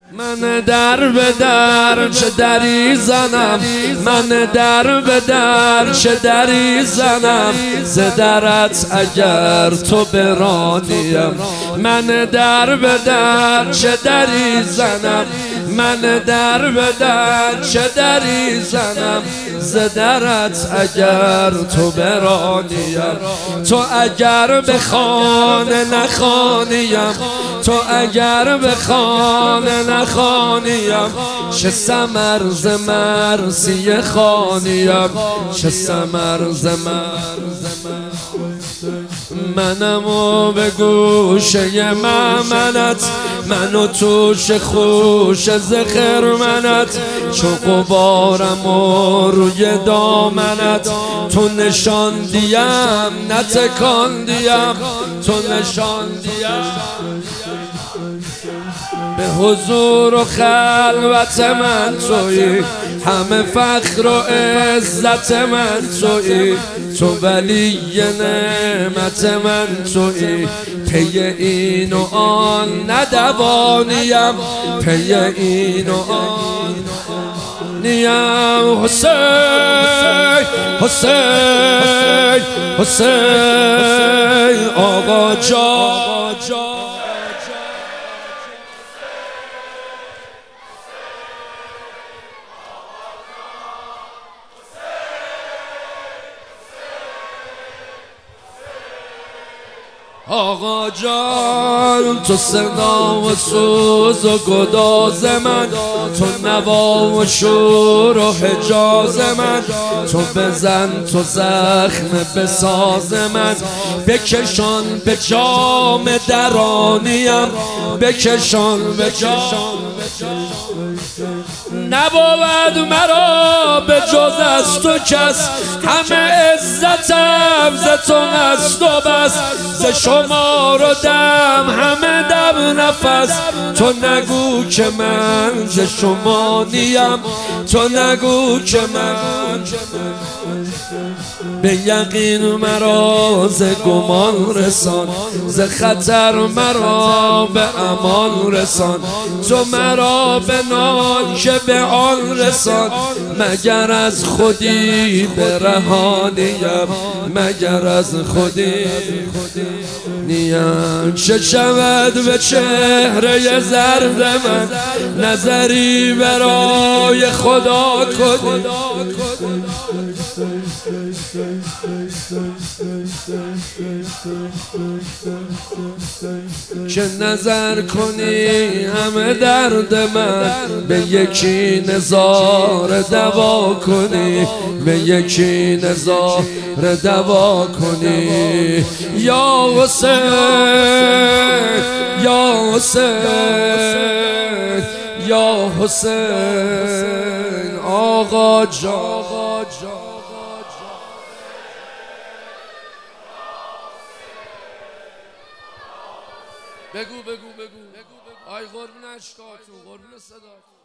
من در به در چه دری زنم، من در به در چه دری زنم، ز درت اگر تو برانیم. من در به در چه دری زنم، من در به در چه دری زنم، ز درت اگر تو برانیم. تو اگر به خانه نخوانیم، تو اگر به خانه نخوانیم، چه ثمر ز مرثیه خوانیم، چه ثمر ز منم و به گوشه ممنت، من و توش خوش ز خرمنت، چو غبارم و روی دامنت، تو نشاندیم نتکاندیم، تو نشاندیم. به حضور و خلوت من تویی، همه فخر و عزت من تویی، تو ولی نعمت من تویی. پی این و آن ندوانیم، پی این و آن نیم. حسین حسین حسین آقا جان، آقا جان تو صدا و سوز و گداز من، تو نوا و شور و حجاز من، تو بزن تو زخم بساز من، بکشان به جام درانیم، بکشان به جام. نبود مرا به جز از تو کس، همه عزتم ز تو است و بس، ز شما رو دم همه دم نفس، تو نگو که من ز شما نیم، تو نگو که من. به یقین مرا ز گمان رسان، ز خطر مرا به امان رسان، تو مرا به نان که به آن رسان، مگر از خودی برهانیم، مگر از خودی نیم. چه شود به چهره زرد من، نظری برای خدا کنی، که نظر کنی همه درد من، به یکی نظاره دوا کنی، به یکی نظاره دوا کنی. یا حسین یا حسین یا حسین آقا جان. بگو بگو بگو آی قربون اشکاتون، قربون صداتون.